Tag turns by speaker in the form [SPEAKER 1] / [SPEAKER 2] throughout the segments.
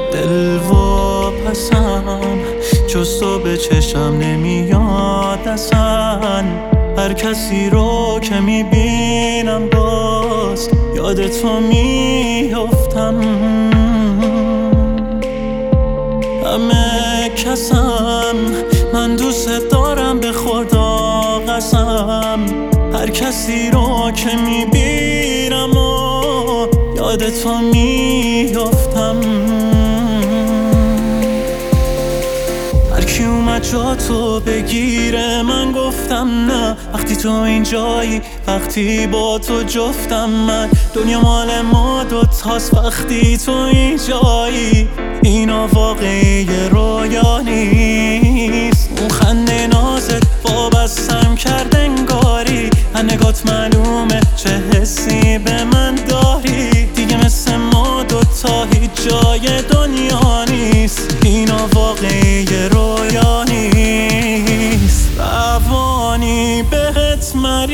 [SPEAKER 1] دل واپسم جز تو به چشم نمیاد اصلا. هر کسی رو که میبینم باز یاد تو میافتم. همه کسم من دوست دارم به خدا قسم. هر کسی رو که میبینم و یاد تو میافتم. هر کی اومد جا تو بگیره من گفتم نه. وقتی تو اینجایی وقتی با تو جفتم من. دنیا مال ما دوتاست وقتی تو اینجایی. اینا واقعی رویا نیست. اون خنده نازت وابستم کرد انگاری. هر نگات معلومه چه حسی به من داری. دیگه مثل ما دوتا هیچ جای دنیا نیست. اینا واقعی رویا نیست. روانی بهت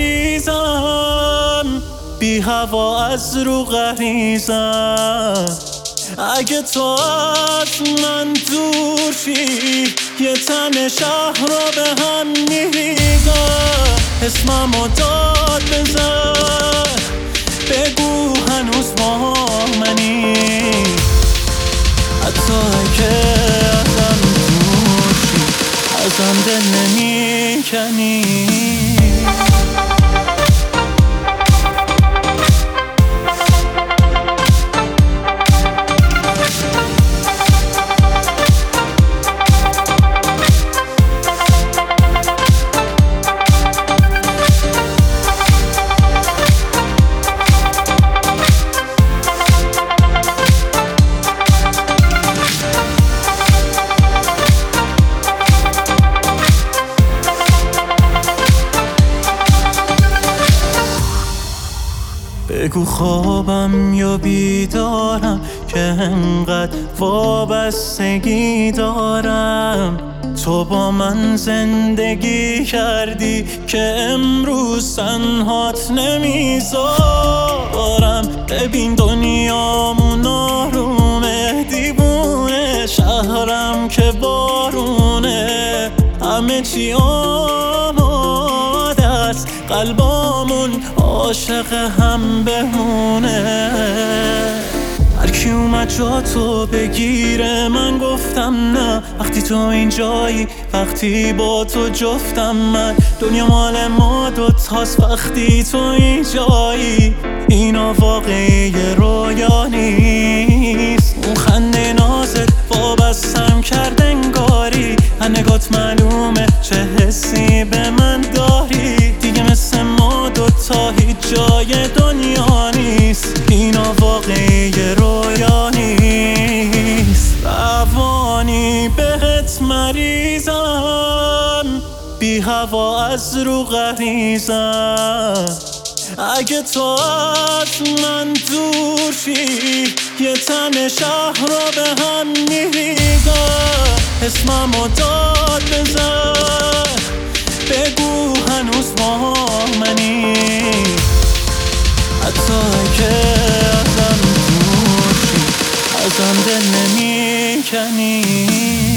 [SPEAKER 1] مریضم بی هوا از رو غریزم. اگه تو از من دور شی یه تن شهر رو به هم میریزم. اسممو داد بزن بگو هنوز با منی. حتی اگه ازم دور شی ازم دل نمیکنی. بگو خوابم یا بیدارم که انقدر وابستگی دارم. تو با من زندگی کردی که امروز تنهات نمیذارم. ببین دنیامون آرومه دیوونه. شهرم که بارونه همه چی آماده است. قلبامون عاشق هم بمونه. هر کی اومد جا تو بگیره من گفتم نه. وقتی تو اینجایی وقتی با تو جفتم من. دنیا مال ما دوتاست وقتی تو اینجایی. اینا واقعی رویا نیست. اون خنده نازت وابستم کرد انگاری. هر نگات معلومه چه حسی به من داری. دیگه مثل ما دوتا هیچ جای دنیا نیست. اینا واقعی رویا نیست. روانی بهت مریضم بی هوا از رو غریزم. اگه تو از من دور شی یه تن شهر رو به هم میریزم. اسممو داد بزن بگو هنوز با منی. حتی اگه ازم دور شی ازم دل نمیکنی.